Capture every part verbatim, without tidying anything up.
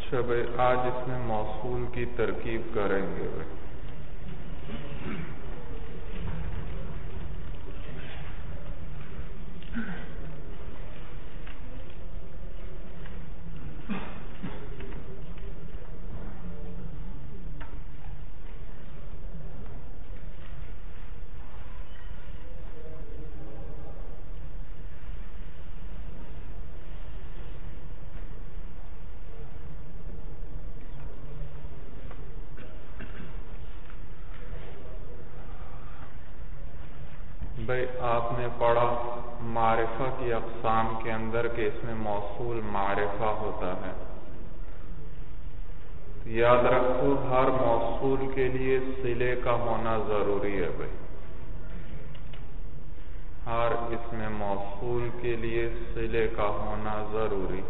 اچھا بھائی، آج اس میں موصول کی ترکیب کریں گے بھائی۔ بھائی آپ نے پڑھا معرفہ کی اقسام کے اندر کہ اس میں موصول معرفہ ہوتا ہے۔ یاد رکھو ہر موصول کے لیے صلے کا ہونا ضروری ہے بھائی، ہر اس میں موصول کے لیے صلے کا ہونا ضروری۔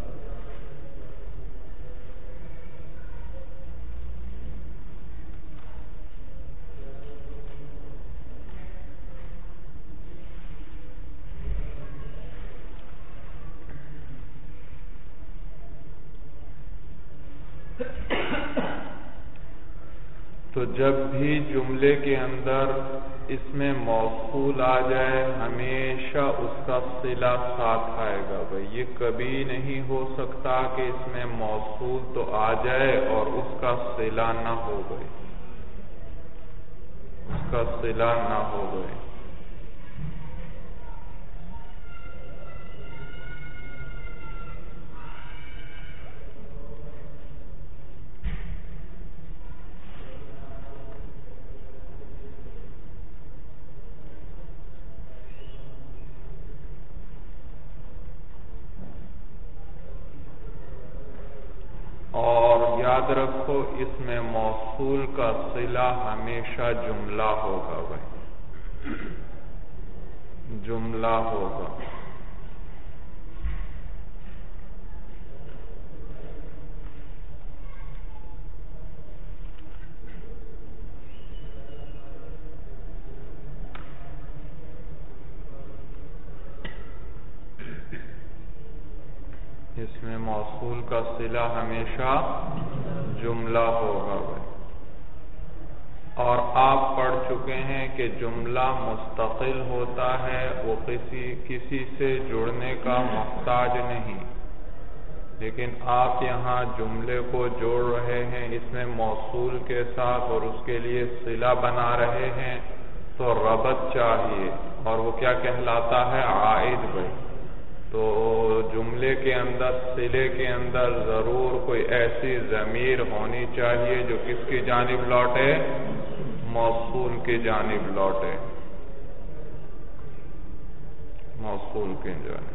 تو جب بھی جملے کے اندر اس میں موصول آ جائے ہمیشہ اس کا صلہ ساتھ آئے گا بھائی، یہ کبھی نہیں ہو سکتا کہ اس میں موصول تو آ جائے اور اس کا صلہ نہ ہو گئے، اس کا صلہ نہ ہو گئے۔ یاد رکھو اس میں موصول کا صلہ ہمیشہ جملہ ہوگا بھائی، جملہ ہوگا۔ اس میں موصول کا صلہ ہمیشہ جملہ ہوگا بھائی۔ اور آپ پڑھ چکے ہیں کہ جملہ مستقل ہوتا ہے، وہ کسی کسی سے جڑنے کا محتاج نہیں، لیکن آپ یہاں جملے کو جوڑ رہے ہیں اس میں موصول کے ساتھ اور اس کے لیے صلہ بنا رہے ہیں تو ربط چاہیے، اور وہ کیا کہلاتا ہے؟ عائد بھائی۔ تو جملے کے اندر صلے کے اندر ضرور کوئی ایسی ضمیر ہونی چاہیے جو کس کی جانب لوٹے؟ موصول کی جانب لوٹے، موصول کی جانب۔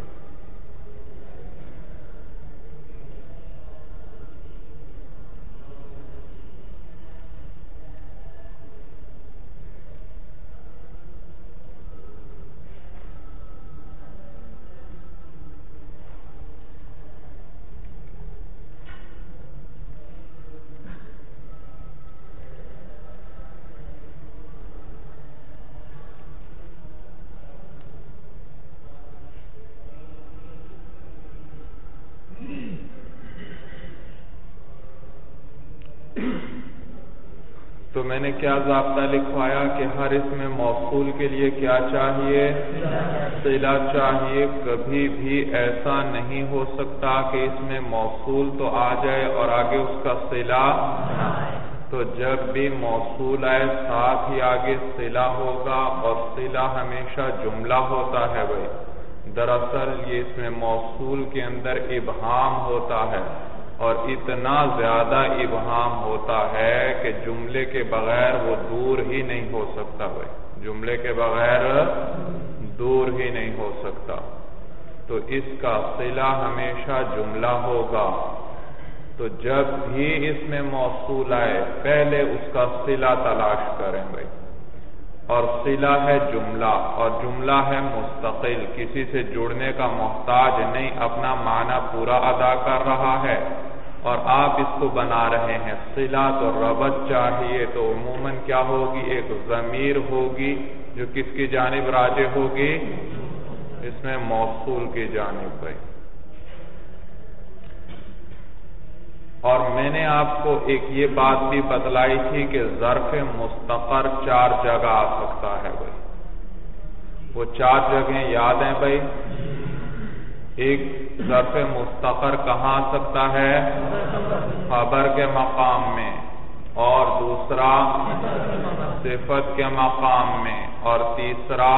تو میں نے کیا ضابطہ لکھوایا کہ ہر اس میں موصول کے لیے کیا چاہیے؟ صلہ چاہیے۔ کبھی بھی ایسا نہیں ہو سکتا کہ اس میں موصول تو آ جائے اور آگے اس کا صلہ، تو جب بھی موصول آئے ساتھ ہی آگے صلہ ہوگا، اور صلہ ہمیشہ جملہ ہوتا ہے بھائی۔ دراصل یہ اس میں موصول کے اندر ابہام ہوتا ہے، اور اتنا زیادہ ابہام ہوتا ہے کہ جملے کے بغیر وہ دور ہی نہیں ہو سکتا بھائی، جملے کے بغیر دور ہی نہیں ہو سکتا۔ تو اس کا صلہ ہمیشہ جملہ ہوگا۔ تو جب بھی اس میں موصول آئے پہلے اس کا صلہ تلاش کریں بھائی، اور صلہ ہے جملہ، اور جملہ ہے مستقل، کسی سے جڑنے کا محتاج نہیں، اپنا معنی پورا ادا کر رہا ہے، اور آپ اس کو بنا رہے ہیں صلہ، تو ربط چاہیے، تو عموماً کیا ہوگی؟ ایک ضمیر ہوگی جو کس کی جانب راجع ہوگی؟ اس میں موصول کی جانب بھائی۔ اور میں نے آپ کو ایک یہ بات بھی بتلائی تھی کہ ظرف مستقر چار جگہ آ سکتا ہے بھائی. وہ چار جگہیں یاد ہیں بھائی؟ ایک ظرف مستقر کہاں آ سکتا ہے؟ خبر کے مقام میں، اور دوسرا صفت کے مقام میں، اور تیسرا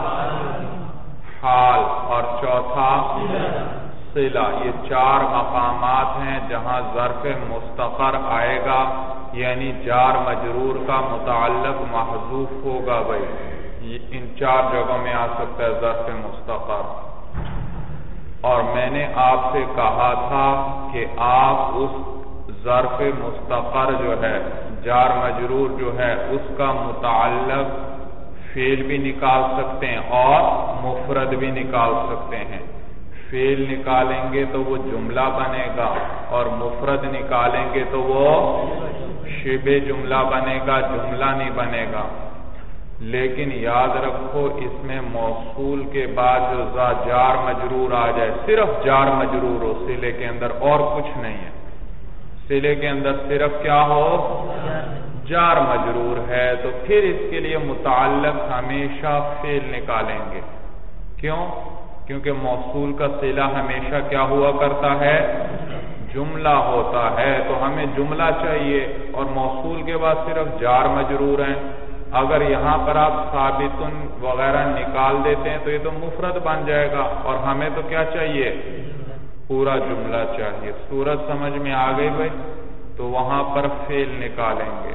حال، اور چوتھا صلہ. یہ چار مقامات ہیں جہاں ظرف مستقر آئے گا، یعنی جار مجرور کا متعلق محذوف ہوگا بھائی. ان چار جگہوں میں آ سکتا ہے ظرف مستقر. اور میں نے آپ سے کہا تھا کہ آپ اس ظرف مستقر جو ہے، جار مجرور جو ہے، اس کا متعلق فعل بھی نکال سکتے ہیں اور مفرد بھی نکال سکتے ہیں. فعل نکالیں گے تو وہ جملہ بنے گا، اور مفرد نکالیں گے تو وہ شبہ جملہ بنے گا، جملہ نہیں بنے گا. لیکن یاد رکھو اس میں موصول کے بعد جو جار مجرور آ جائے، صرف جار مجرور ہو صلے کے اندر، اور کچھ نہیں ہے. صلے کے اندر صرف کیا ہو؟ جار مجرور ہے، تو پھر اس کے لیے متعلق ہمیشہ فعل نکالیں گے. کیوں؟ کیونکہ موصول کا صلہ ہمیشہ کیا ہوا کرتا ہے؟ جملہ ہوتا ہے. تو ہمیں جملہ چاہیے، اور موصول کے بعد صرف جار مجرور ہیں. اگر یہاں پر آپ ثابتن وغیرہ نکال دیتے ہیں تو یہ تو مفرد بن جائے گا، اور ہمیں تو کیا چاہیے؟ پورا جملہ چاہیے. صورت سمجھ میں آ گئی بھائی؟ تو وہاں پر فعل نکالیں گے.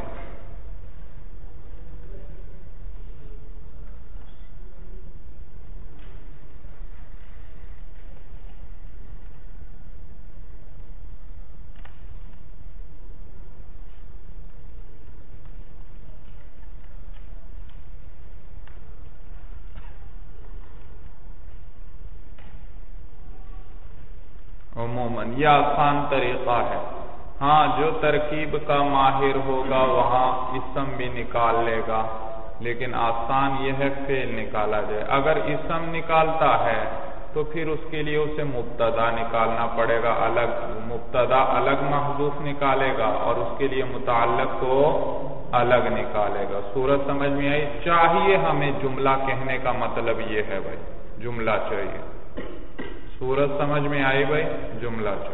عموماً یہ آسان طریقہ ہے. ہاں، جو ترکیب کا ماہر ہوگا وہاں اسم بھی نکال لے گا، لیکن آسان یہ ہے فعل نکالا جائے. اگر اسم نکالتا ہے تو پھر اس کے لیے اسے مبتدا نکالنا پڑے گا الگ. مبتدا الگ محذوف نکالے گا، اور اس کے لیے متعلق کو الگ نکالے گا. صورت سمجھ میں آئی؟ چاہیے ہمیں جملہ کہنے کا مطلب یہ ہے بھائی، جملہ چاہیے. صورت سمجھ میں آئی بھائی؟ جملہ چاہیے.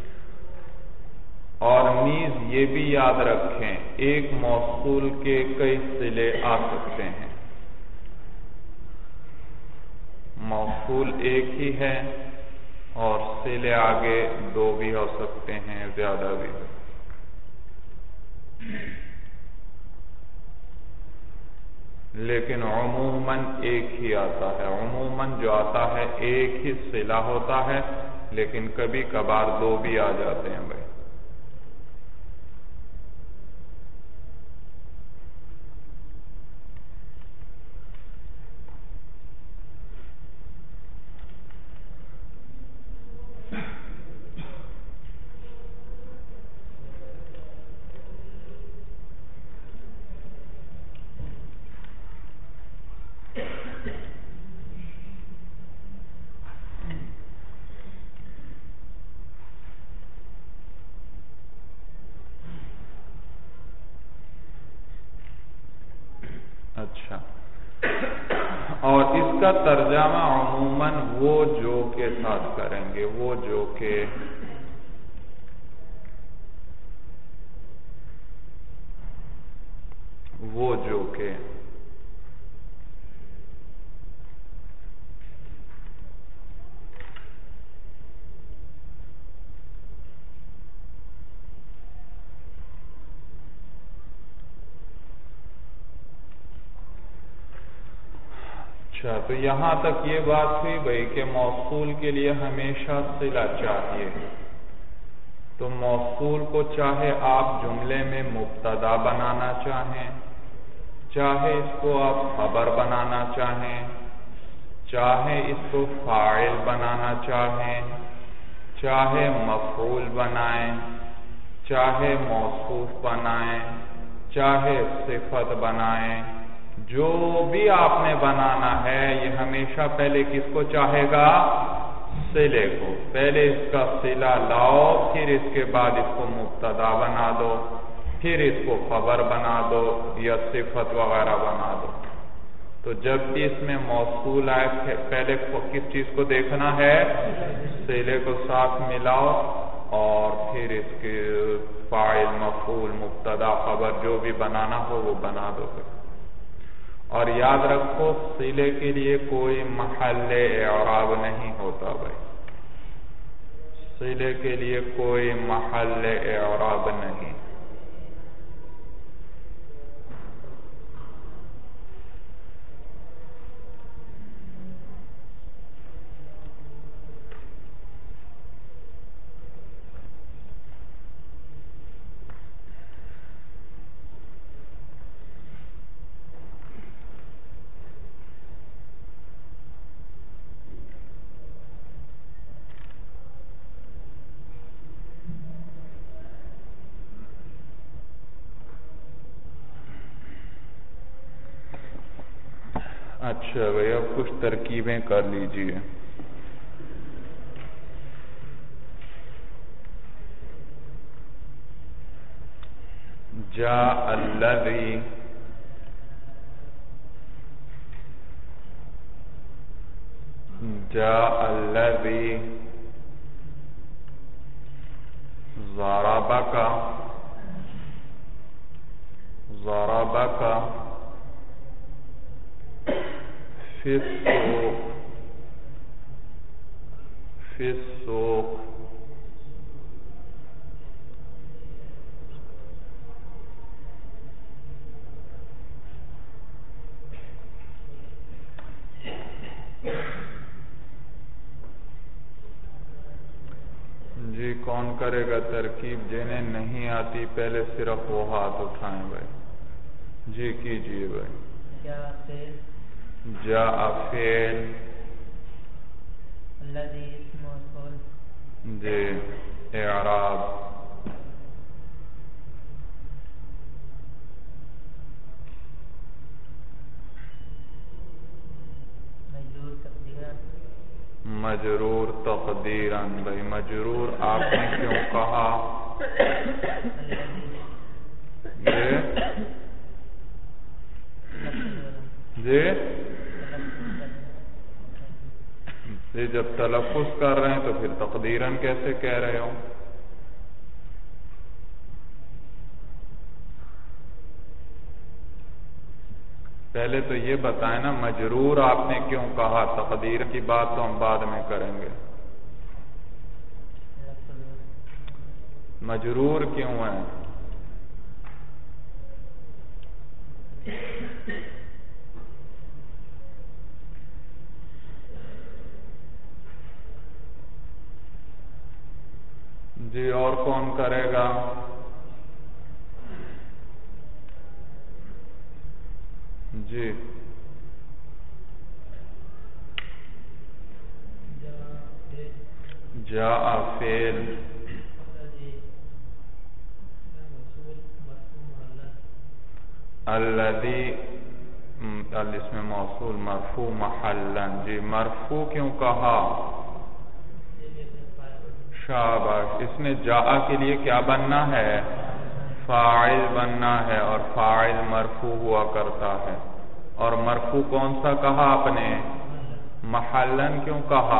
اور نیز یہ بھی یاد رکھیں ایک موصول کے کئی صلے آ سکتے ہیں. موصول ایک ہی ہے اور صلے آگے دو بھی ہو سکتے ہیں، زیادہ بھی. لیکن عموماً ایک ہی آتا ہے. عموماً جو آتا ہے ایک ہی صلہ ہوتا ہے، لیکن کبھی کبھار دو بھی آ جاتے ہیں بھائی. اچھا، اور اس کا ترجمہ عموماً وہ جو کے ساتھ کریں گے. وہ جو کے وہ جو کے اچھا، تو یہاں تک یہ بات ہوئی بھائی کہ موصول کے لیے ہمیشہ صلہ چاہیے. تو موصول کو چاہے آپ جملے میں مبتدا بنانا چاہیں، چاہے اس کو آپ خبر بنانا چاہیں، چاہے اس کو فاعل بنانا چاہیں، چاہے مفعول بنائیں، چاہے موصوف بنائیں، چاہے صفت بنائیں، جو بھی آپ نے بنانا ہے یہ ہمیشہ پہلے کس کو چاہے گا؟ صلے کو، پہلے اس کا صلہ لاؤ، پھر اس کے بعد اس کو مبتدا بنا دو، پھر اس کو خبر بنا دو یا صفت وغیرہ بنا دو۔ تو جب بھی اس میں موصول آئے پہلے کس چیز کو دیکھنا ہے؟ صلے کو ساتھ ملاؤ اور پھر اس کے فاعل، مفعول، مبتدا، خبر جو بھی بنانا ہو وہ بنا دو۔ اور یاد رکھو صلے کے لیے کوئی محل اعراب نہیں ہوتا بھائی، صلے کے لیے کوئی محل اعراب نہیں۔ اچھا بھائی اب کچھ ترکیبیں کر لیجئے۔ جاء الذی، جاء الذی، ضربک، ضربک، فی السوق، فی السوق، جی کون کرے گا ترکیب؟ جنہیں نہیں آتی پہلے صرف وہ ہاتھ اٹھائیں بھائی۔ جی کیجئے بھائی۔ جاء فعل، الذی اسم موصول، جی اعراب، مجرور تقدیرن، مجرور تقدیرن، بھائی مجرور آپ نے کیوں کہا؟ جی جی جب تلفظ کر رہے ہیں تو پھر تقدیرن کیسے کہہ رہے ہو؟ پہلے تو یہ بتائیں نا مجرور آپ نے کیوں کہا؟ تقدیر کی بات تو ہم بعد میں کریں گے۔ مجرور کیوں ہے؟ جی اور کون کرے گا؟ جی جاء فعل، الذی اسم موصول مرفوع محلا، جی مرفوع کیوں کہا؟ شاباش، اس میں جاء کے لیے کیا بننا ہے؟ فاعل بننا ہے، اور فاعل مرفوع ہوا کرتا ہے۔ اور مرفوع کون سا کہا آپ نے؟ محلن کیوں کہا؟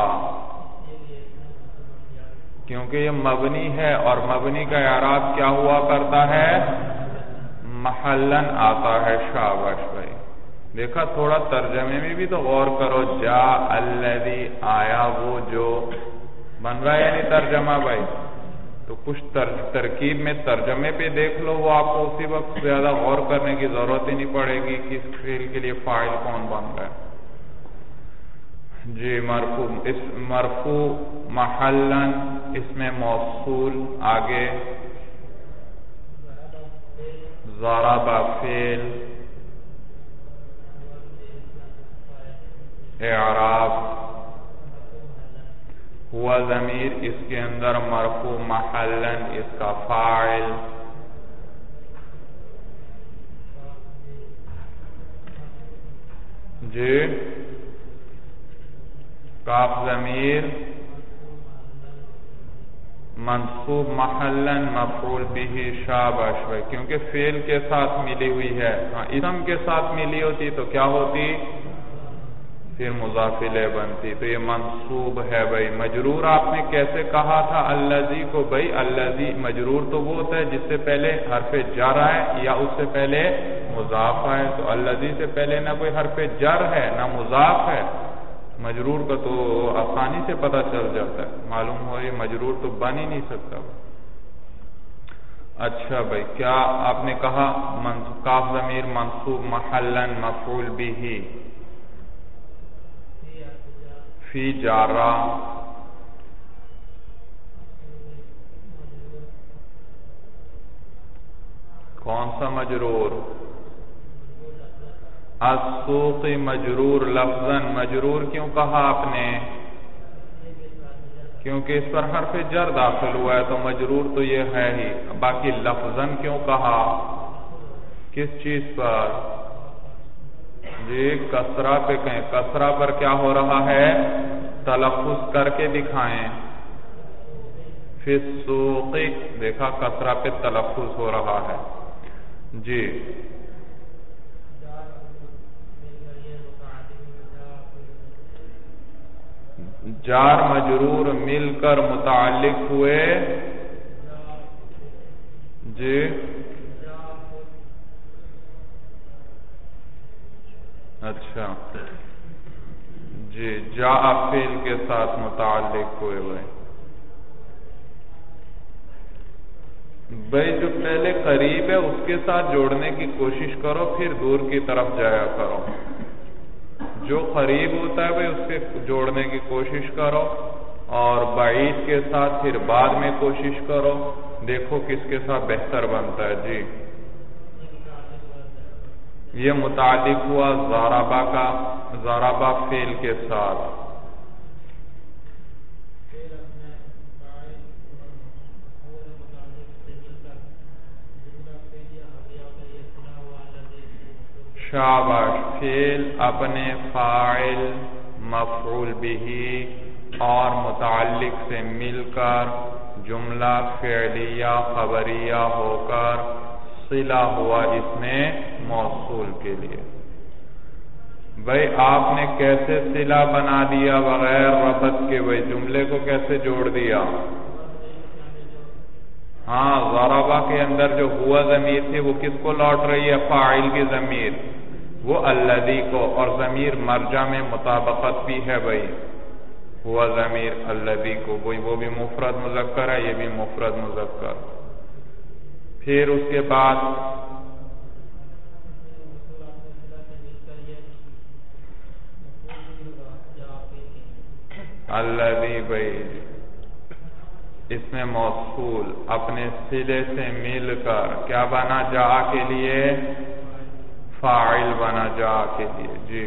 کیونکہ یہ مبنی ہے، اور مبنی کا اعراب کیا ہوا کرتا ہے؟ محلن آتا ہے۔ شاباش بھائی، دیکھا تھوڑا ترجمے میں بھی تو غور کرو۔ جاء الذی، آیا وہ جو، بن رہا ہے یعنی ترجمہ بھائی، تو کچھ ترکیب میں ترجمے پہ دیکھ لو، وہ آپ کو اسی وقت زیادہ غور کرنے کی ضرورت ہی نہیں پڑے گی کہ اس فعل کے لیے فاعل کون بن رہا ہے۔ جی مرفوع، اس مرفوع محلن، اس میں موصول، آگے ضرب فعل، اعراب ہوا ضمیر، اس کے اندر مرفوع محلن، اس کا فاعل، جی کاف ضمیر منصوب محلن مفعول به شاباش بھائی، کیونکہ فعل کے ساتھ ملی ہوئی ہے. ہاں اسم کے ساتھ ملی ہوتی تو کیا ہوتی؟ پھر مضاف الیہ بنتی. تو یہ منصوب ہے بھائی. مجرور آپ نے کیسے کہا تھا الذی کو؟ بھائی الذی مجرور تو وہ ہوتا ہے جس سے پہلے حرف جر ہے یا اس سے پہلے مضاف ہے. تو الذی سے پہلے نہ کوئی حرف جر ہے نہ مضاف ہے. مجرور کا تو آسانی سے پتہ چل جاتا ہے، معلوم ہو یہ مجرور تو بن ہی نہیں سکتا. اچھا بھائی، کیا آپ نے کہا کاف ضمیر منصوب محلن مفعول به فی جارہ کون سا مجرور؟ السوق مجرور لفظاً. مجرور کیوں کہا آپ نے؟ کیونکہ اس پر حرف جر داخل ہوا ہے تو مجرور تو یہ ہے ہی. باقی لفظاً کیوں کہا؟ کس چیز پر؟ جی کسرہ پہ کہیں. کسرہ پر کیا ہو رہا ہے؟ تلفظ کر کے دکھائیں. فی السوق دیکھا کسرہ پہ تلفظ ہو رہا ہے. جی جار مجرور مل کر متعلق ہوئے. جی اچھا جی جا فعل کے ساتھ متعلق ہوئے ہوئے. بھائی جو پہلے قریب ہے اس کے ساتھ جوڑنے کی کوشش کرو، پھر دور کی طرف جایا کرو. جو قریب ہوتا ہے بھائی اس سے جوڑنے کی کوشش کرو، اور بعید کے ساتھ پھر بعد میں کوشش کرو. دیکھو کس کے ساتھ بہتر بنتا ہے. جی یہ متعلق ہوا ضربہ کا، ضربہ فعل کے ساتھ. شاباش. فعل اپنے فاعل مفعول به اور متعلق سے مل کر جملہ فعلیہ خبریہ ہو کر صلہ ہوا اس میں موصول کے لیے. بھائی آپ نے کیسے صلہ بنا دیا بغیر ربط کے؟ بھائی جملے کو کیسے جوڑ دیا؟ ہاں ضربہ کے اندر جو ہوا ضمیر تھی وہ کس کو لوٹ رہی ہے؟ فاعل کی ضمیر، وہ الذی کو. اور ضمیر مرجع میں مطابقت بھی ہے بھائی، ہوا ضمیر الذی کو. وہی وہ بھی مفرد مذکر ہے، یہ بھی مفرد مذکر. پھر اس کے بعد الذی بھائی اس میں موصول اپنے صلے سے مل کر کیا بنا؟ جا کے لیے فاعل بنا جا کے لیے. جی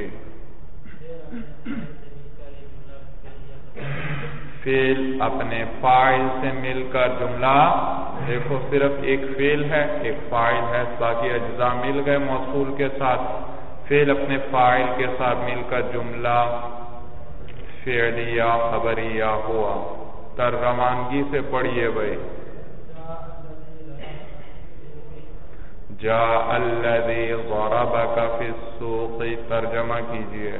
فعل اپنے فاعل سے مل کر جملہ. دیکھو صرف ایک فعل ہے ایک فاعل ہے، باقی اجزاء مل گئے موصول کے ساتھ. فعل اپنے فاعل کے ساتھ مل کر جملہ فعلیہ خبریہ ہوا. ترجمانگی سے پڑھیے بھائی. جا الذی ضربک فی السوق، ترجمہ کیجئے.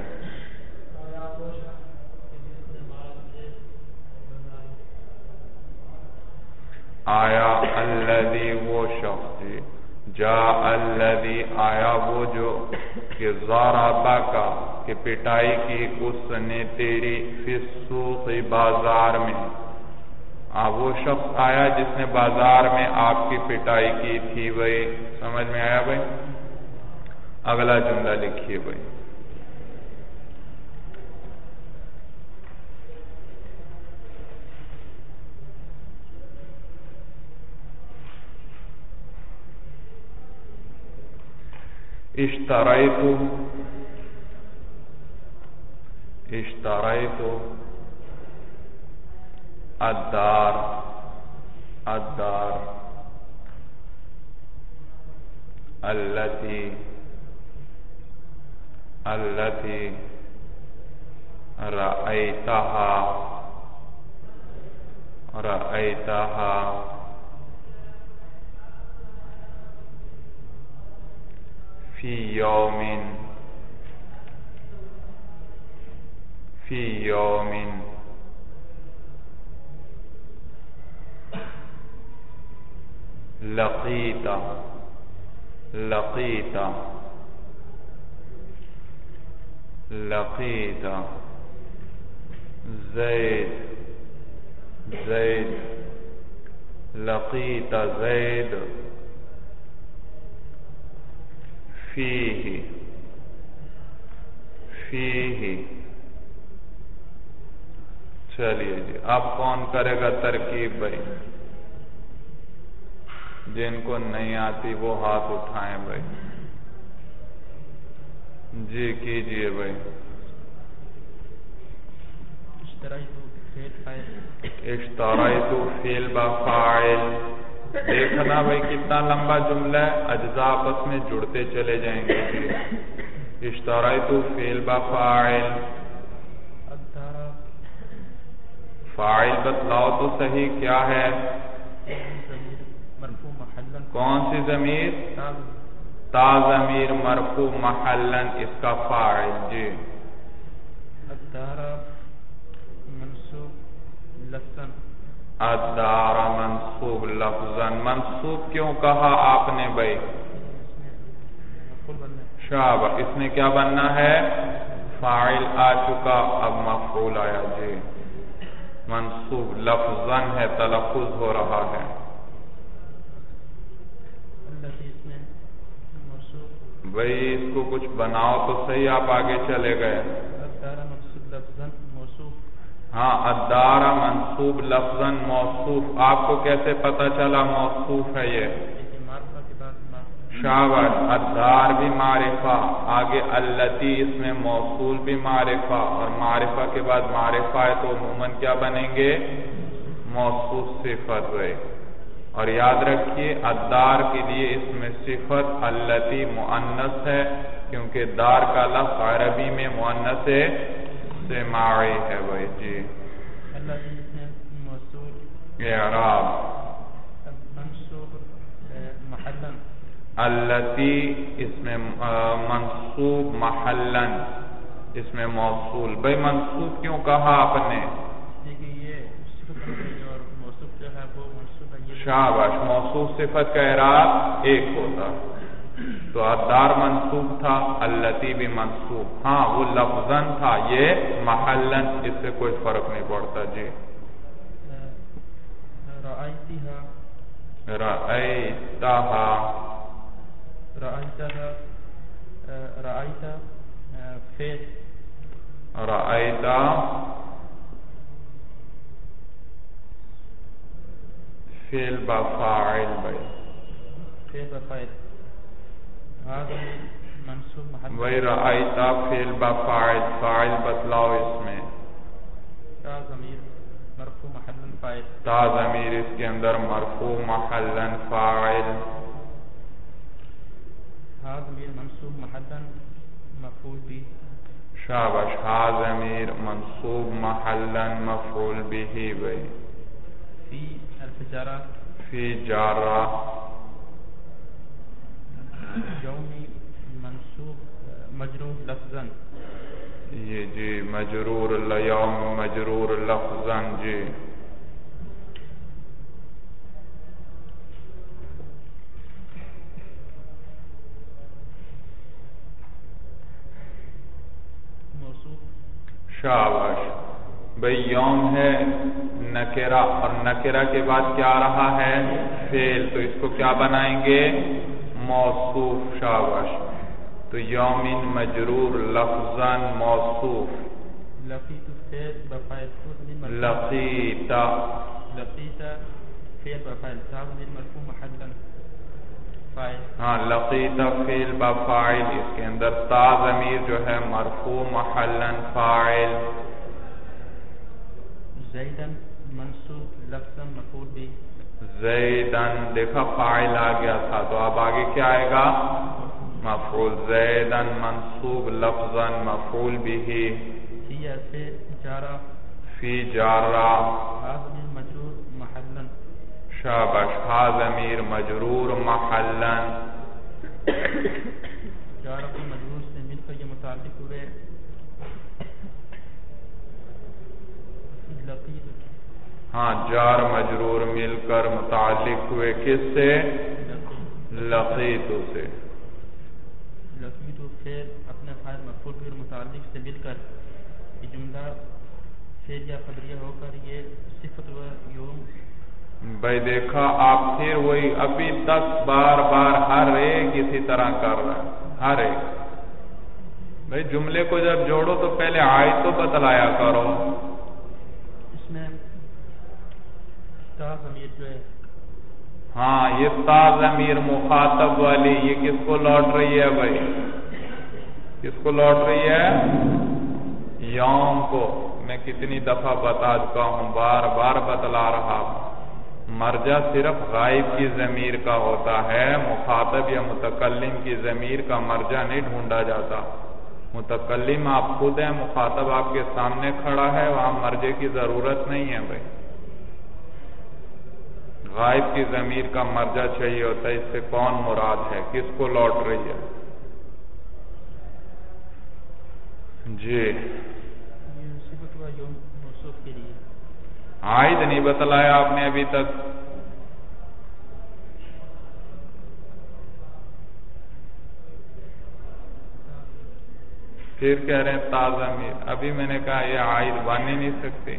آیا الذی وہ شخص. جی جا الذی آیا وہ جو کہ ضربک کہ پٹائی کی اس نے تیری فی السوق بازار میں. وہ شخص آیا جس نے بازار میں آپ کی پٹائی کی تھی. بھائی سمجھ میں آیا بھائی؟ اگلا جملہ لکھیے بھائی. اشتریت اشتریت الدار الدار التي التي رأيتها رأيتها رأيتها في يوم في يوم لقيت لقيت لقيت زيد زيد لقيت زيد فيه فيه چلیے جی اب کون کرے گا ترکیب بھائی؟ جن کو نہیں آتی وہ ہاتھ اٹھائیں بھائی. جی کیجئے بھائی. اشتريت فعل بفاعل. دیکھنا بھائی کتنا لمبا جملہ ہے، اجزاء آپس میں جڑتے چلے جائیں گے. اشتريت فعل بفاعل. فاعل بتلاؤ تو صحیح کیا ہے؟ کون سی ضمیر؟ تا ضمیر مرفوع محلن اس کا فاعل. جی الدار منصوب لفظاً. الدار منصوب لفظاً. منصوب کیوں کہا آپ نے بھائی؟ شاباش. اس میں کیا بننا ہے؟ فاعل آ چکا، اب مفعول آیا. جی منصوب لفظاً ہے، تلفظ ہو رہا ہے. بھئی اس کو کچھ بناؤ تو صحیح، آپ آگے چلے گئے. ہاں الدار منصوب لفظاً موصوف. آپ کو کیسے پتا چلا موصوف ہے یہ؟ شاباش. الدار بھی معرفہ، آگے اللتی اس میں موصول بھی معرفہ، اور معرفہ کے بعد معرفہ ہے تو عموماً کیا بنیں گے؟ موصوف صفت. ہوئے اور یاد رکھیے الدار کے لیے اس میں صفت اللتی مؤنث ہے، کیونکہ دار کا لفظ عربی میں مؤنث سماعی ہے. بھائی جی اعراب اللتی اس میں منصوب محلن اس میں موصول. بھائی منصوب کیوں کہا آپ نے؟ شاباش. موصوف صفت کا اعراب ایک ہوتا، تو الدار منصوب تھا، اللتی بھی منصوب. ہاں وہ لفظاً تھا، یہ محلن، اس سے کوئی فرق نہیں پڑتا. جی رأیتہا رأیتہا رأیتہا رأیتہ فعل رأیتہ فعل بفاعل. بھائی فعل بفاعل. بھائی رأیتہ فعل بفاعل، فاعل بتلاؤ اس میں. تا ضمیر مرفوع محلن فاعل. تا ضمیر اس کے اندر مرفوع محلن فاعل. ہا ضمیر منصوب محلن مفعول بھی. شاباش. ہا ضمیر منصوب محلن مفعول بھی. بھائی فی الفجارہ فی جارہ. یومی منصوب مجرور لفظاً. یہ جی مجرور لیوم مجرور لفظاً. جی شاباش. بھئی یوم ہے نکرہ، اور نکرہ کے بعد کیا رہا ہے؟ فعل، تو اس کو کیا بنائیں گے؟ موصوف. شاباش. تو یومین مجرور لفظاً موصوف. لقیت فعل بفاعل. لقیت لقیت فعل بفاعل. ضمیر مرفوع محلا فاعل. ہاں لقیت فعل بفاعل، اس کے اندر تا ضمیر جو ہے مرفوع محلا فاعل. زیدن منصوب لفظاً مفعول بھی. زیدن دیکھا فاعل آ گیا تھا، تو اب آگے کیا آئے گا؟ مفعول. زیدن منصوب لفظاً مفعول بھی. فی سے جارہ فی جارہ. ضمیر مجرور محلا शाबाश। हा ज़मीर मजरूर महल्लन। जार अपने मजरूर से मिलकर ये मुताल्लिक हुए लकीत। हाँ, जार मजरूर मिलकर मुताल्लिक हुए किससे? लकीतु से। लकीतु फेल अपने फाइल मफूल बिल मुताल्लिक से मिलकर ये जुमला फेल या खबरिया होकर ये सिफत व यूम। भाई देखा आप, फिर वही अभी तक बार बार हर एक इसी तरह कर रहा है, हर एक। भाई जुमले को जब जोड़ो तो पहले आयत तो बतलाया करो। इसमें ता ज़मीर जो है, हाँ ये ता ज़मीर मुखातब वाली, ये किसको लौट रही है भाई? किसको लौट रही है? यौम को। मैं कितनी दफा बता चुका हूं, बार बार बतला रहा हूं। मर्जा सिर्फ गायब की ज़मीर का होता है, मुखातब या मुतकल्लिम की ज़मीर का मर्जा नहीं ढूंढा जाता। मुतकल्लिम आप खुद हैं, मुखातब आपके सामने खड़ा है, वहां मर्जे की जरूरत नहीं है भाई। गायब की ज़मीर का मर्जा चाहिए होता है। इससे कौन मुराद है, किसको लौट रही है? जी सिफत व यूम मौसूफ के लिए आयद नहीं बतलाया आपने अभी तक। फिर कह रहे हैं ता ज़मीर। अभी मैंने कहा ये आयद बन ही नहीं सकती,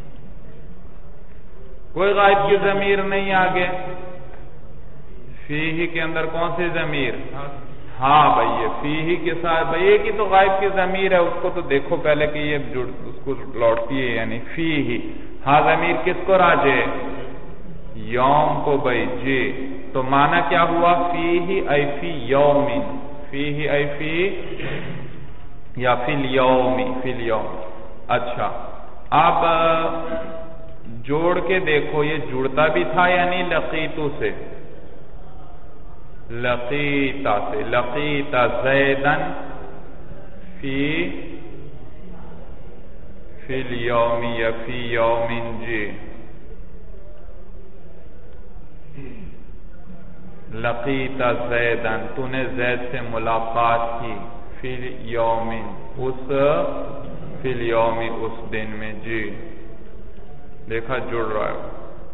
कोई गायब की ज़मीर नहीं आगे। फीही के अंदर कौन सी ज़मीर? हाँ भाई ये फीही के साथ, भाई एक ही तो गायब की ज़मीर है, उसको तो देखो पहले कि ये जुड़ उसको लौटती है, यानी फीही। हाँ ज़मीर किसको राजे? यौम को भाई। जी तो माना क्या हुआ? फीही ऐ फी यौमिन, फीही ऐ फी या फिल यौमी, फिल यौम। अच्छा अब जोड़ के देखो, ये जुड़ता भी था यानी लकीतु से, लकीता से। लकीता ज़ैदन फी फिल यौमी या फी यौमिन। जी लकीता ज़ैदन, तूने ज़ैद से मुलाकात की। फिल यौमिन, उस फिल यौमी, उस दिन में। जी देखा जुड़ रहा है।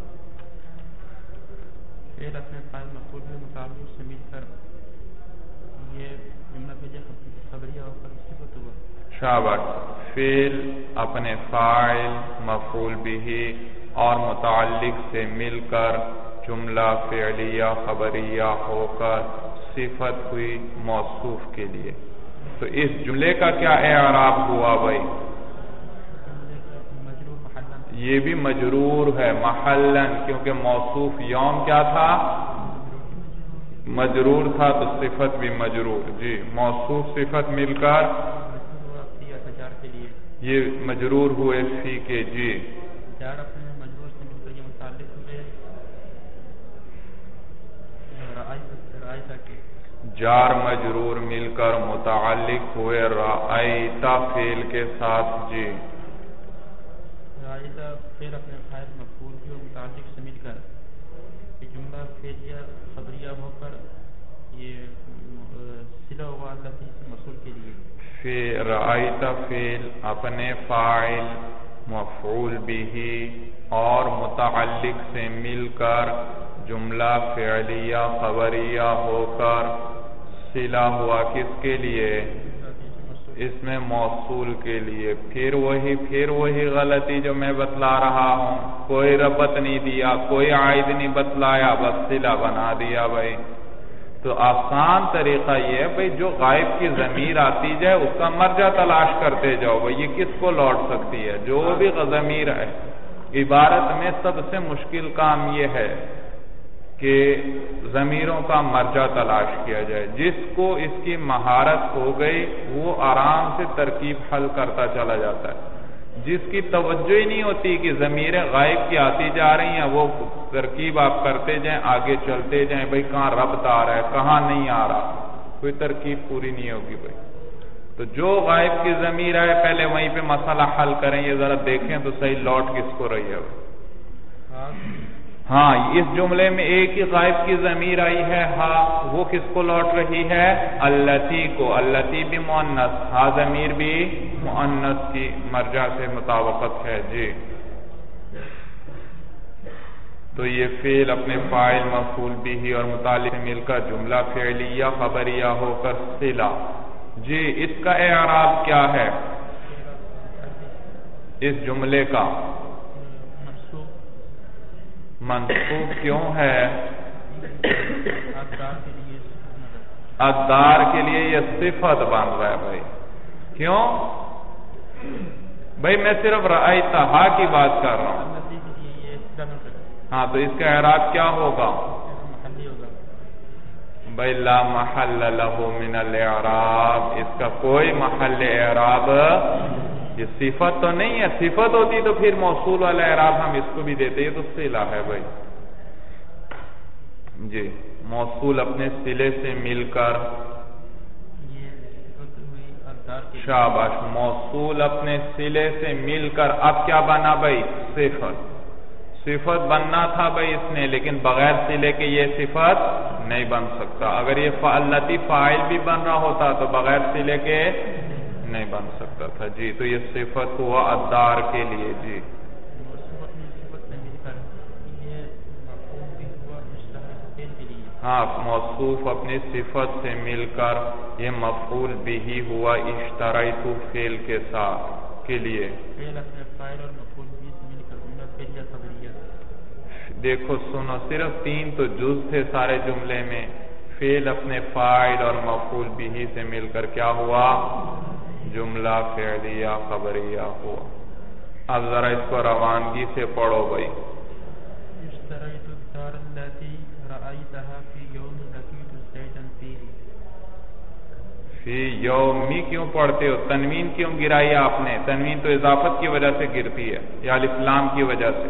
फेल अपने फाइल मफूल के मुताबिक से मिलकर ये जुमला भेजा खबरिया होकर सिफत हुआ। शाबाश। फेल अपने फाइल मफूल बिही और मुताल्लिक से मिलकर जुमला फ़िअलिया खबरिया होकर सिफत हुई मौसूफ के लिए। तो इस जुमले का क्या एराब हुआ भाई? ये भी मजरूर है महल्लन, क्योंकि मौसूफ यौम क्या था? मजरूर था, तो सिफत भी मजरूर। जी मौसूफ सिफत मिलकर ये मजरूर हुए फी के। जी जार अपने मजरूर से मिलकर ये मुताल्लिक हुए रायता के। जार मजरूर मिलकर मुताल्लिक हुए रायता फेल के साथ। जी रायता फिर अपने फाइल मफूल के मुताल्लिक से मिलकर ये जुमला फेल या खबरिया होकर ये सिला हुआ लफी से मसूल के लिए। फिर रायता फेल अपने फाइल मफूल बिही और मुताल्लिक से मिलकर जुमला फ़िअलिया खबरिया होकर सिला हुआ किसके लिए? इसमें मौसूल के लिए। फिर वही फिर वही गलती जो मैं बतला रहा हूं, कोई रबत नहीं दिया, कोई आयद नहीं बतलाया, बस सिला बना दिया भाई। तो आसान तरीका ये है भाई, जो गायब की ज़मीर आती जाए उसका मर्जा तलाश करते जाओ भाई, ये किसको लौट सकती है? जो भी ज़मीर है। इबारत में सबसे मुश्किल काम ये है कि ज़मीरों का मर्जा तलाश किया जाए। जिसको इसकी महारत हो गई वो आराम से तरकीब हल करता चला जाता है। जिसकी तवज्जो ही नहीं होती कि ज़मीरें गायब की आती जा रही हैं, वो तरकीब आप करते जाएं, आगे चलते जाएं, भाई कहाँ रब्त आ रहा है, कहाँ नहीं आ रहा, कोई तरकीब पूरी नहीं होगी भाई। तो जो गायब की ज़मीर है पहले वहीं पे मसला हल करें, ये जरा देखें तो सही लौट किसको रही है भाई। ہاں اس جملے میں ایک ہی غائب کی ضمیر آئی ہے ہا، وہ کس کو لوٹ رہی ہے؟ اللتی کو۔ اللتی بھی مؤنث، ہا ضمیر بھی مؤنث کی مرجع سے مطابقت ہے جی۔ تو یہ فعل اپنے فاعل مفعول بھی اور متعلق مل کر جملہ فعلیہ خبریہ ہو کر صلہ۔ جی اس کا اعراب کیا ہے اس جملے کا؟ منصوب کیوں ہے؟ ادار کے لیے یہ صفت بن رہا ہے بھائی۔ کیوں بھائی؟ میں صرف رأیتہا کی بات کر رہا ہوں۔ ہاں تو اس کا اعراب کیا ہوگا بھائی؟ لا محل لہ من الاعراب، اس کا کوئی محل اعراب، یہ صفت تو نہیں ہے، صفت ہوتی تو پھر موصول والا اعراب ہم اس کو بھی دیتے، یہ تو صلہ ہے بھائی جی۔ موصول اپنے صلے سے مل کر، شاباش، موصول اپنے صلے سے مل کر اب کیا بنا بھائی؟ صفت۔ صفت بننا تھا بھائی اس نے، لیکن بغیر صلے کے یہ صفت نہیں بن سکتا۔ اگر یہ فعلتی فاعل بھی بن رہا ہوتا تو بغیر صلے کے نہیں بن سکتا تھا جی۔ تو یہ صفت ہوا الدار کے لیے جی۔ ہاں موصوف اپنی صفت سے مل کر یہ مفعول بھی ہوا اشتریت فعل کے ساتھ کے لیے۔ دیکھو سنو، صرف تین تو جز تھے سارے جملے میں، فعل اپنے فاعل اور مفعول بھی سے مل کر کیا ہوا؟ جملہ فعلیہ خبریہ ہوا۔ اب ذرا اس کو روانگی سے پڑھو بھائی۔ اشتریت الدار التي رأيتها في يوم لقيت زيدا فيه۔ فی یومی کیوں پڑھتے ہو؟ تنوین کیوں گرائی آپ نے؟ تنوین تو اضافت کی وجہ سے گرتی ہے یا الف لام کی وجہ سے؟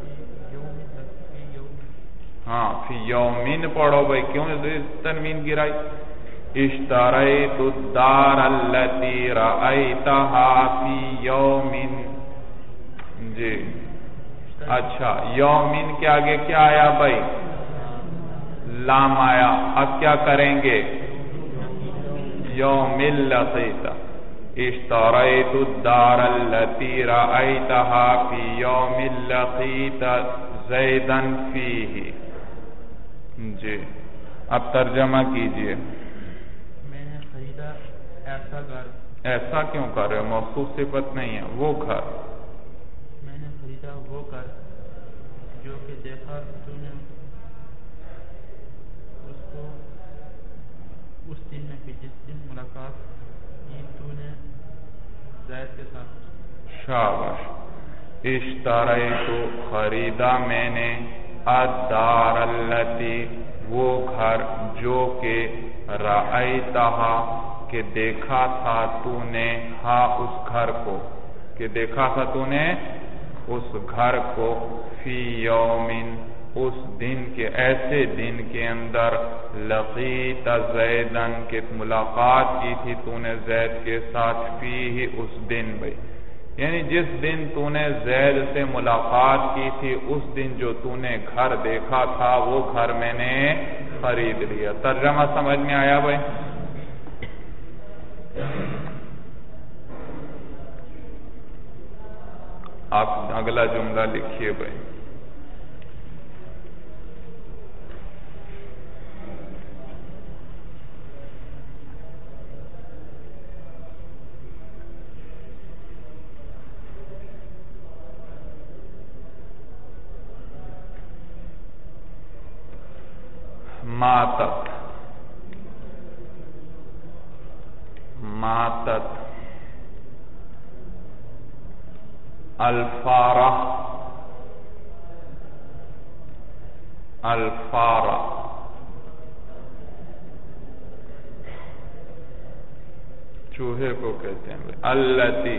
ہاں فی یومین پڑھو بھائی، کیوں تنوین گرائی؟ اشتریت الدار التي رأيتها فی یومین جی۔ اچھا یومین کے آگے کیا آیا بھائی؟ لام آیا۔ اب کیا کریں گے؟ یوم لقیت، اشتریت الدار التي رأيتها فی یوم لقیت زیدا فیہ جی۔ اب ترجمہ کیجئے۔ میں نے خریدا ایسا گھر۔ ایسا کیوں کر رہے ہو؟ موصوف صفت نہیں ہے، وہ گھر۔ میں نے خریدا وہ گھر جو کہ دیکھا تو نے اس کو اس دن میں کہ جس دن ملاقات کی تو نے زید کے ساتھ۔ شاباش۔ اشتریت خریدا میں نے، الدار التی وہ گھر جو کہ رأیتہا کہ دیکھا تھا تو نے، ہاں اس گھر کو، کہ دیکھا تھا تو نے اس گھر کو، فی یومن اس دن کے، ایسے دن کے اندر، لقیت زیدن کہ ملاقات کی تھی تو نے زید کے ساتھ، فی ہی اس دن بھائی، یعنی جس دن تو نے زید سے ملاقات کی تھی اس دن جو تو نے گھر دیکھا تھا وہ گھر میں نے خرید لیا۔ ترجمہ سمجھ میں آیا بھائی؟ آپ اگلا جملہ لکھیے بھائی۔ ماتت، ماتت الفارہ، الفارہ چوہے کو کہتے ہیں بھائی۔ التی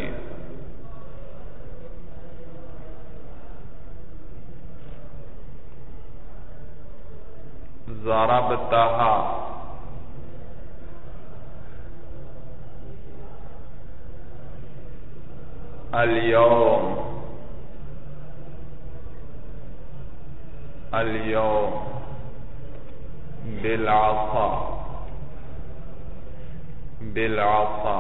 ضربتہا الیوم، الیوم بالعصا بالعصا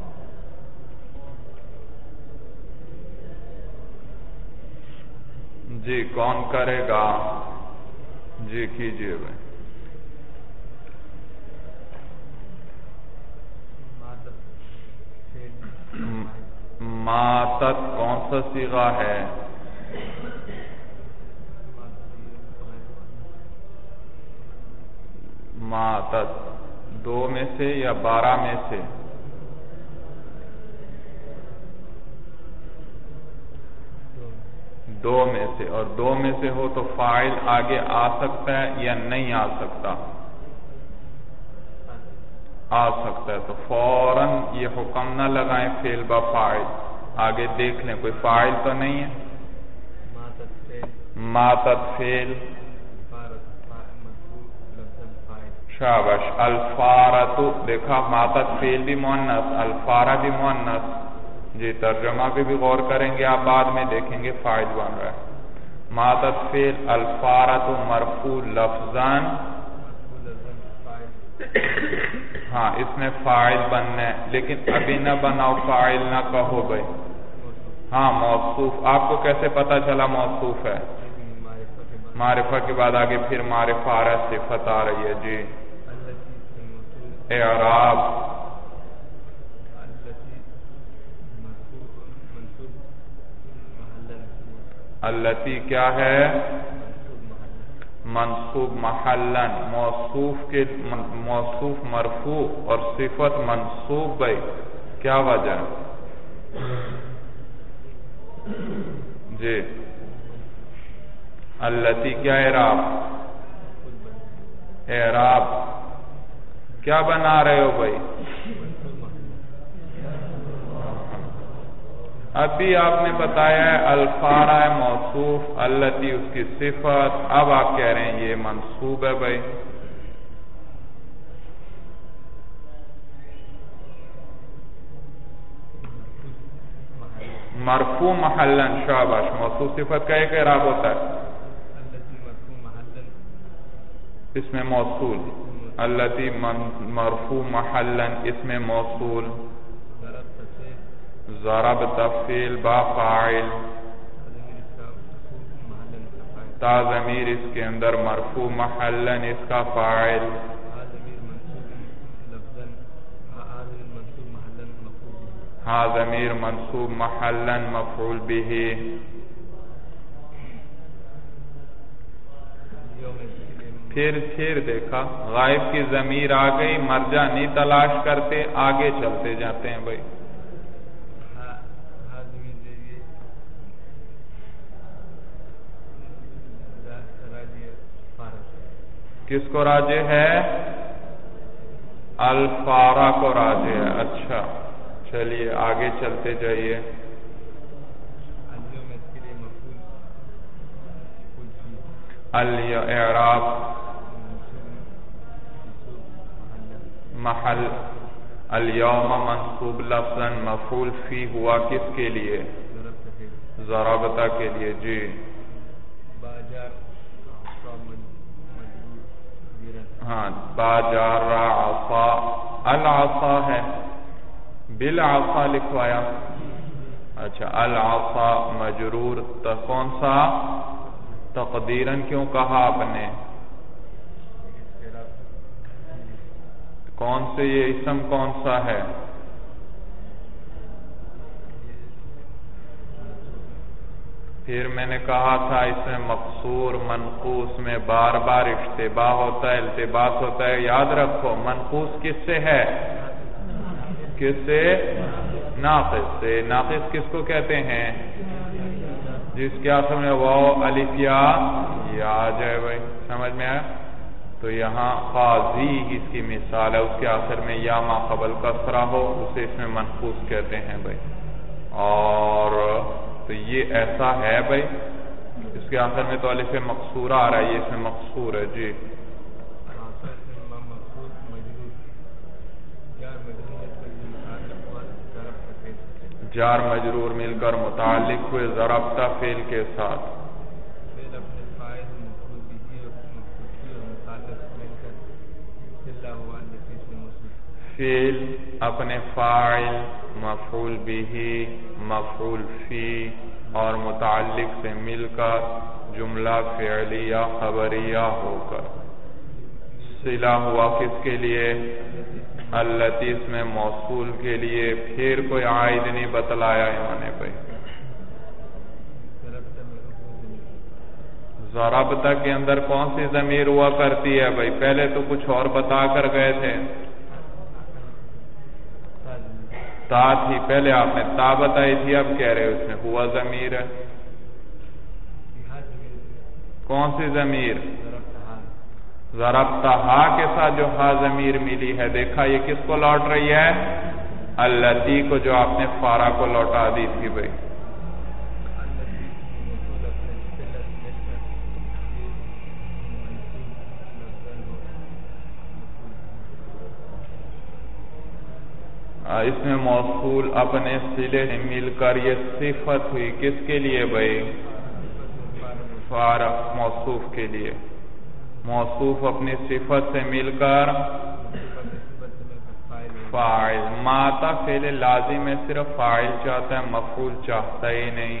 جی کون کرے گا؟ جی کیجیے بھائی. ماتت کون سا صیغہ ہے؟ ماتت دو میں سے یا بارہ میں سے؟ دو میں سے. اور دو میں سے ہو تو فاعل آگے آ سکتا ہے یا نہیں آ سکتا؟ آ سکتا ہے. تو فوراً یہ حکم نہ لگائیں فعل با فاعل، آگے دیکھ لیں کوئی فاعل تو نہیں ہے. ماتت فعل، شاباش. الفارت دیکھا، ماتت فعل بھی مؤنث، الفارہ بھی مؤنث. جی ترجمہ پہ بھی غور کریں گے آپ، بعد میں دیکھیں گے فاعل بن رہا ہے. ماتت فعل، الفارت مرفوع لفظاً، ہاں اس میں فاعل بننا ہے، لیکن ابھی نہ بناؤ، فاعل نہ کہو بھائی. ہاں موصوف. آپ کو کیسے پتا چلا موصوف ہے؟ معرفہ کے بعد آگے پھر معرفہ آ رہا ہے، صفت آ رہی ہے. جی اعراب، التی کیا ہے؟ منصوب محلن، موصوف کے موصوف مرفوع اور صفت منصوب. بھائی کیا وجہ؟ جی التی کیا اعراب؟ اعراب کیا بنا رہے ہو بھائی؟ ابھی آپ نے بتایا ہے الفارہ موصوف، التی اس کی صفت، اب آپ کہہ رہے ہیں یہ منصوب ہے. بھائی مرفوع محلن، شاباش. موصوف صفت کا ایک اعراب ہوتا ہے اس میں موصول، التی مرفوع محلن اس میں موصول. ضربت فعل با فاعل، تا ضمیر اس کے اندر مرفوع محلن اس کا فاعل. ہاں ضمیر منصوب محلن مفعول به. پھر پھر دیکھا غائب کی ضمیر آ گئی، مرجع نہیں تلاش کرتے، آگے چلتے جاتے ہیں. بھائی کس کو راجع ہے؟ الفارہ کو راجع ہے. اچھا چلیے آگے چلتے جائیے. الاعراب محل، الیوم منصوب لفظاً مفعول فی ہوا کس کے لیے؟ ضربتہ کے لیے. جی ہاں باجار عصا، العصا ہے، بالعصا لکھوایا. اچھا العصا مجرور، تو کون سا تقدیراً کیوں کہا آپ نے؟ کون سے یہ اسم کون سا ہے؟ پھر میں نے کہا تھا اس میں مقصور منقوص میں بار بار اشتباہ ہوتا ہے، التباس ہوتا ہے. یاد رکھو منقوص کس سے ہے؟ کس سے؟ ناقص سے. ناقص کس کو کہتے ہیں؟ جس کے آخر میں واو الف یا یا آ جائے. بھائی سمجھ میں آیا؟ تو یہاں قاضی اس کی مثال ہے، اس کے آخر میں یا ما قبل کسرہ ہو، اسے اس میں منقوص کہتے ہیں. بھائی اور تو یہ ایسا ہے بھائی، اس کے آخر میں تو الف مقصورہ آ رہا ہے، یہ اس میں مقصور ہے. جی جار مجرور مل کر متعلق ہوئے ضربتہ فعل کے ساتھ. فعل اپنے فاعل، مفعول به، مفعول فی اور متعلق سے مل کر جملہ فعلیہ خبریہ ہو کر صلہ ہوا کس کے لیے؟ التی اس میں موصول کے لیے. پھر کوئی عائد نہیں بتلایا انہوں نے بھائی. ضربت کے اندر کون سی ضمیر ہوا کرتی ہے بھائی؟ پہلے تو کچھ اور بتا کر گئے تھے. تا تھی، پہلے آپ نے تا بتائی تھی، اب کہہ رہے اس میں ہوا ضمیر ہے. کون سی ضمیر؟ ضربتہ ہا کے ساتھ جو ہا ضمیر ملی ہے، دیکھا یہ کس کو لوٹ رہی ہے؟ التی کو، جو آپ نے فارا کو لوٹا دی تھی بھائی. اس میں موصول اپنے صلے سے مل کر یہ صفت ہوئی کس کے لیے بھائی؟ فارا موصوف کے لیے. موصوف اپنی صفت سے مل کر فاعل. ماتا فعل لازم میں صرف فاعل چاہتا ہے، مفعول چاہتا ہی نہیں.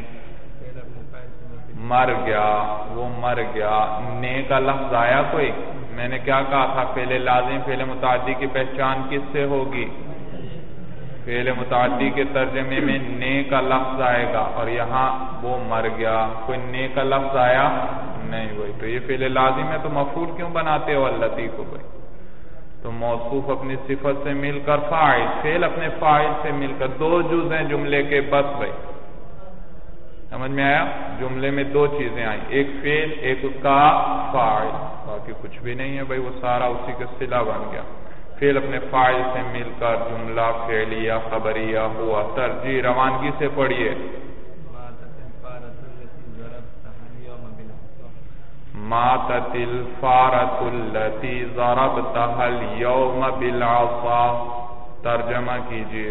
مر گیا، وہ مر گیا. نے کا لفظ آیا کوئی؟ میں نے کیا کہا تھا؟ فعل لازم فعل متعدی کی پہچان کس سے ہوگی؟ فعل متعدی کے ترجمے میں نے کا لفظ آئے گا، اور یہاں وہ مر گیا، کوئی نے کا لفظ آیا نہیں بھائی. تو یہ فعل لازم ہے، تو مفعول کیوں بناتے ہو التی کو بھائی؟ تو موصوف اپنی صفت سے مل کر فاعل، فعل اپنے فاعل سے مل کر. دو جز ہیں جملے کے بس بھائی. سمجھ میں آیا؟ جملے میں دو چیزیں آئیں، ایک فعل، ایک اس کا فاعل. باقی کچھ بھی نہیں ہے بھائی، وہ سارا اسی کا صلہ بن گیا. فعل اپنے فاعل سے مل کر جملہ فعلیہ خبریہ ہوا. ترجیح روانگی سے پڑھیے. ماتت الفارۃ التی ضربتها اليوم بالعصا. ترجمہ کیجئے.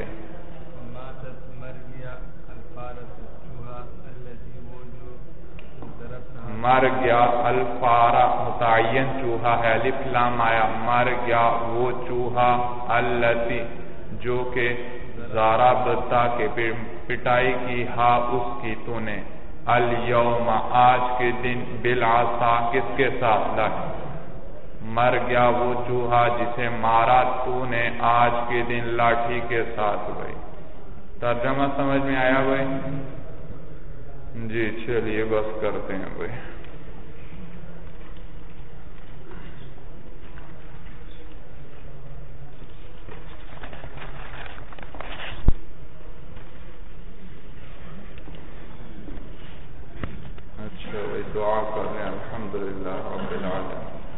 مر گیا الفارا متعین چوہا ہے، الف لام آیا. مر گیا وہ چوہا، التی جو کہ ضربتا کے پٹائی کی، ہا اس کی تو نے، الیوم آج کے دن، بالعصا کس کے ساتھ؟ لاٹھی. مر گیا وہ چوہا جسے مارا تو نے آج کے دن لاٹھی کے ساتھ بھائی. ترجمہ سمجھ میں آیا بھائی؟ جی چلیے بس کرتے ہیں بھائی. اچھا بھائی دعا کر لیں. الحمدللہ رب العالمین.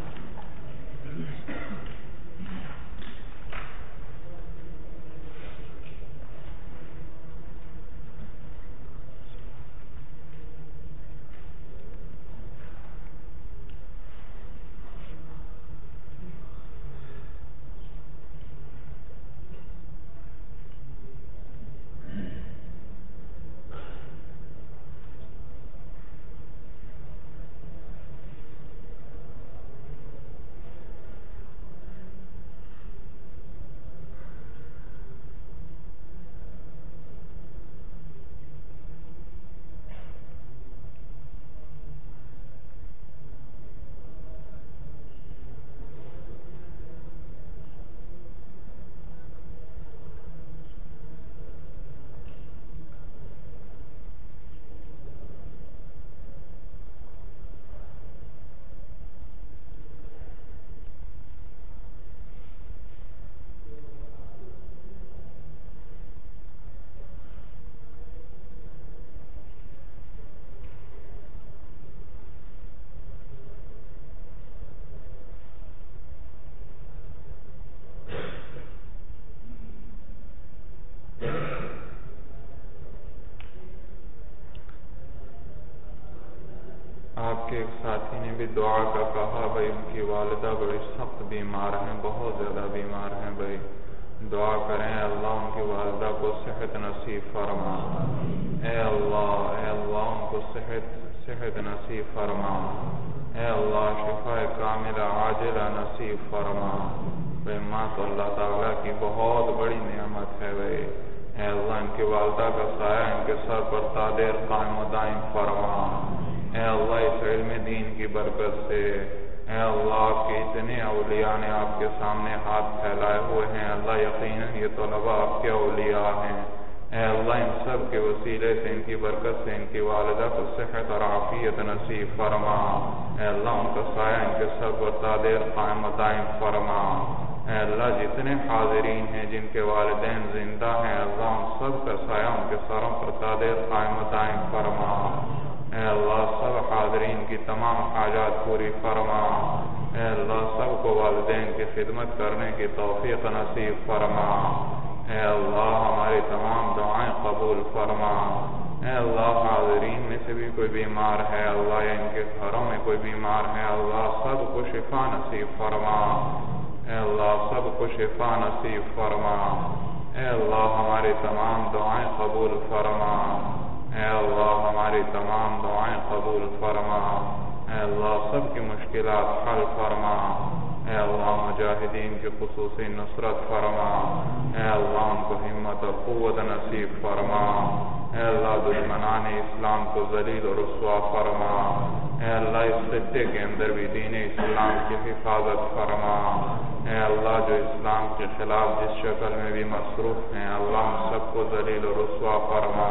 آپ کے ایک ساتھی نے بھی دعا کا کہا بھائی، ان کی والدہ بڑی سخت بیمار ہیں، بہت زیادہ بیمار ہیں بھائی. دعا کریں اللہ ان کی والدہ کو صحت نصیب فرما. اے اللہ اے اللہ ان کو صحت صحت نصیب فرما. اے اللہ شفاء کاملہ عاجلہ نصیب فرما. بے ماں تو اللہ تعالیٰ کی بہت بڑی نعمت ہے بھائی. اے اللہ ان کی والدہ کا سایہ ان کے سر پر تا دیر قائم و دائم فرما. اے اللہ اس علم دین کی برکت سے اے اللہ آپ کے اتنے اولیاء نے آپ کے سامنے ہاتھ پھیلائے ہوئے ہیں. اللہ یقیناً یہ طلباء آپ کے اولیاء ہیں. اے اللہ ان سب کے وسیلے سے ان کی برکت سے ان کی والدہ کو صحت اور عافیت نصیب فرما. اے اللہ ان کا سایہ ان کے سر پر تا دیر قائم و دائم فرما. اے اللہ جتنے حاضرین ہیں جن کے والدین زندہ ہیں اللہ ان سب کا سایہ ان کے سروں پر تا دیر قائم و دائم فرما. اے اللہ سب حاضرین کی تمام حاجات پوری فرما. اے اللہ سب کو والدین کی خدمت کرنے کی توفیق نصیب فرما. اے اللہ ہماری تمام دعائیں قبول فرما. اے اللہ حاضرین میں سے بھی کوئی بیمار ہے اللہ یا ان کے گھروں میں کوئی بیمار ہے اللہ سب کو شفا نصیب فرما. اے اللہ سب کو شفا نصیب فرما. اے اللہ ہماری تمام دعائیں قبول فرما. اے اللہ ہماری تمام دعائیں قبول فرما. اے اللہ سب کی مشکلات حل فرما. اے اللہ مجاہدین کی خصوصی نصرت فرما. اے اللہ ان کو ہمت اور قوت نصیب فرما. اے اللہ دشمنان اسلام کو ذلیل اور رسوا فرما. اے اللہ اس خطے کے اندر بھی دین اسلام کی حفاظت فرما. اے اللہ جو اسلام کے خلاف جس شکل میں بھی مصروف ہیں اللہ ان سب کو ذلیل و رسوا فرما.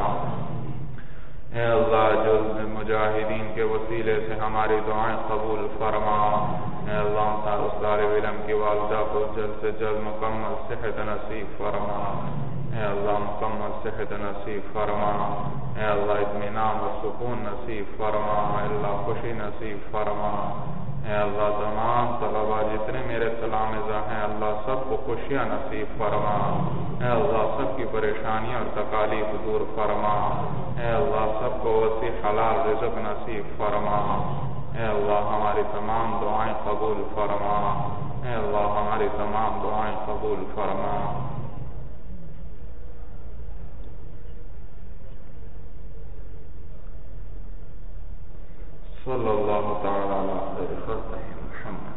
اے اللہ جو مجاہدین کے وسیلے سے ہماری دعائیں قبول فرما. اے اللہ اس طالب علم کی والدہ کو جلد سے جلد مکمل صحت نصیب فرما. اے اللہ مکمل صحت نصیب فرما. اے اللہ اطمینان و سکون نصیب فرما. اے اللہ خوشی نصیب فرما. اے اللہ تمام طلباء جتنے میرے تلامذہ ہیں اللہ سب کو خوشیاں نصیب فرما. اے اللہ سب کی پریشانیاں اور تکالیف دور فرما. اے اللہ سب کو وسیع حلال رزق نصیب فرما. اے اللہ ہماری تمام دعائیں قبول فرما. اے اللہ ہماری تمام دعائیں قبول فرما. صلی اللہ تعالی علی خیر خلقہ محمد.